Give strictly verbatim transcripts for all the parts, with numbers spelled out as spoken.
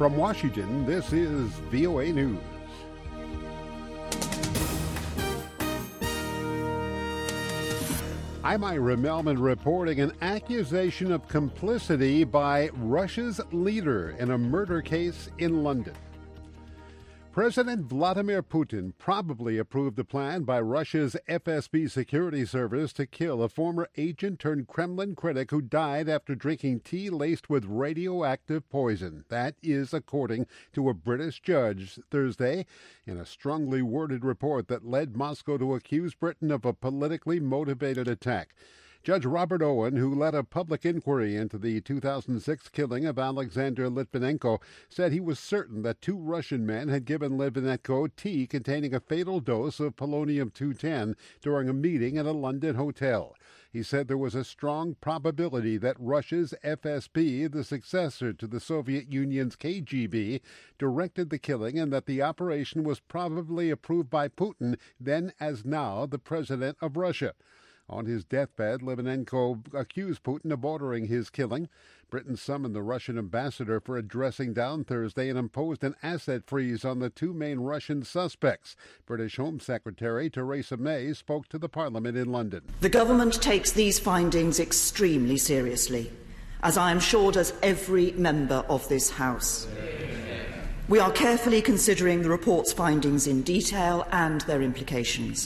From Washington, this is V O A News. I'm Ira Melman reporting an accusation of complicity by Russia's leader in a murder case in London. President Vladimir Putin probably approved the plan by Russia's F S B security service to kill a former agent turned Kremlin critic who died after drinking tea laced with radioactive poison. That is according to a British judge Thursday in a strongly worded report that led Moscow to accuse Britain of a politically motivated attack. Judge Robert Owen, who led a public inquiry into the two thousand six killing of Alexander Litvinenko, said he was certain that two Russian men had given Litvinenko tea containing a fatal dose of polonium two ten during a meeting at a London hotel. He said there was a strong probability that Russia's F S B, the successor to the Soviet Union's K G B, directed the killing and that the operation was probably approved by Putin, then as now the president of Russia. On his deathbed, Litvinenko accused Putin of ordering his killing. Britain summoned the Russian ambassador for a dressing down Thursday and imposed an asset freeze on the two main Russian suspects. British Home Secretary Theresa May spoke to the Parliament in London. The government takes these findings extremely seriously, as I am sure does every member of this House. We are carefully considering the report's findings in detail and their implications.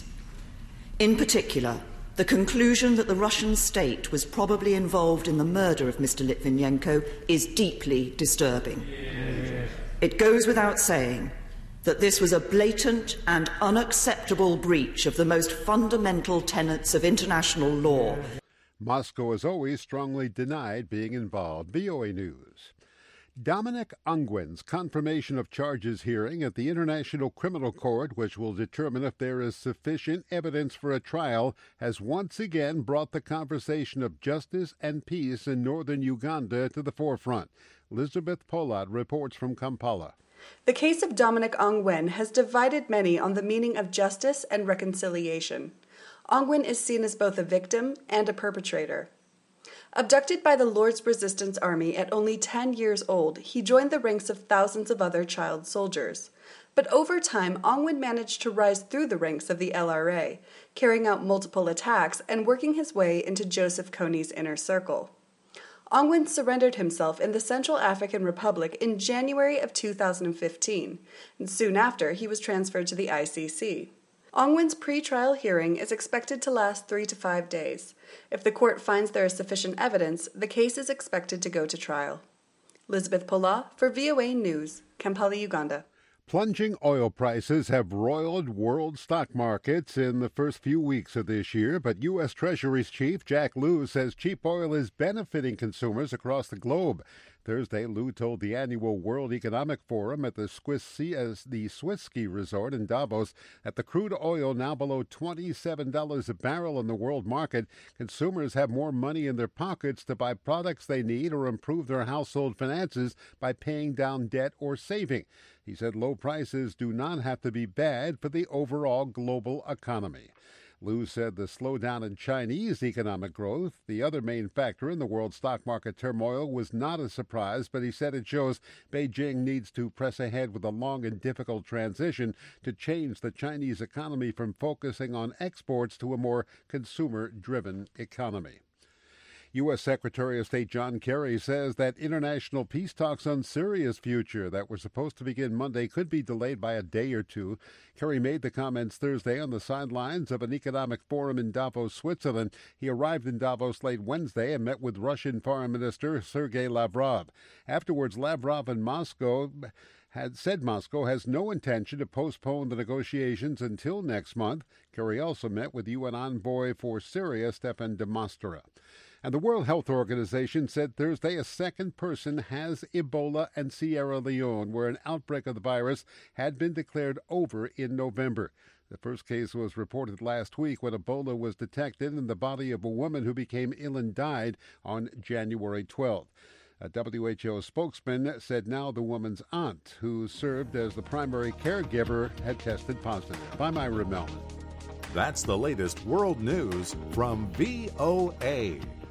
In particular, the conclusion that the Russian state was probably involved in the murder of Mister Litvinenko is deeply disturbing. Yes. It goes without saying that this was a blatant and unacceptable breach of the most fundamental tenets of international law. Moscow has always strongly denied being involved. V O A News. Dominic Ongwen's confirmation of charges hearing at the International Criminal Court, which will determine if there is sufficient evidence for a trial, has once again brought the conversation of justice and peace in northern Uganda to the forefront. Elizabeth Pollard reports from Kampala. The case of Dominic Ongwen has divided many on the meaning of justice and reconciliation. Ongwen is seen as both a victim and a perpetrator. Abducted by the Lord's Resistance Army at only ten years old, he joined the ranks of thousands of other child soldiers. But over time, Ongwen managed to rise through the ranks of the L R A, carrying out multiple attacks and working his way into Joseph Kony's inner circle. Ongwen surrendered himself in the Central African Republic in January of two thousand fifteen, and soon after he was transferred to the I C C. Ongwen's pre-trial hearing is expected to last three to five days. If the court finds there is sufficient evidence, the case is expected to go to trial. Elizabeth Pola for V O A News, Kampala, Uganda. Plunging oil prices have roiled world stock markets in the first few weeks of this year, but U S. Treasury's Chief Jack Lew says cheap oil is benefiting consumers across the globe. Thursday, Lew told the annual World Economic Forum at the Swiss, uh, the Swiss ski resort in Davos that the crude oil now below twenty-seven dollars a barrel in the world market, consumers have more money in their pockets to buy products they need or improve their household finances by paying down debt or saving. He said low prices do not have to be bad for the overall global economy. Lew said the slowdown in Chinese economic growth, the other main factor in the world stock market turmoil, was not a surprise, but he said it shows Beijing needs to press ahead with a long and difficult transition to change the Chinese economy from focusing on exports to a more consumer-driven economy. U S. Secretary of State John Kerry says that international peace talks on Syria's future that were supposed to begin Monday could be delayed by a day or two. Kerry made the comments Thursday on the sidelines of an economic forum in Davos, Switzerland. He arrived in Davos late Wednesday and met with Russian Foreign Minister Sergei Lavrov. Afterwards, Lavrov and Moscow had said Moscow has no intention to postpone the negotiations until next month. Kerry also met with U N envoy for Syria, Stefan de Mistura. And the World Health Organization said Thursday a second person has Ebola in Sierra Leone, where an outbreak of the virus had been declared over in November. The first case was reported last week when Ebola was detected in the body of a woman who became ill and died on January twelfth. A W H O spokesman said now the woman's aunt, who served as the primary caregiver, had tested positive. I'm Ira Melman. That's the latest world news from V O A.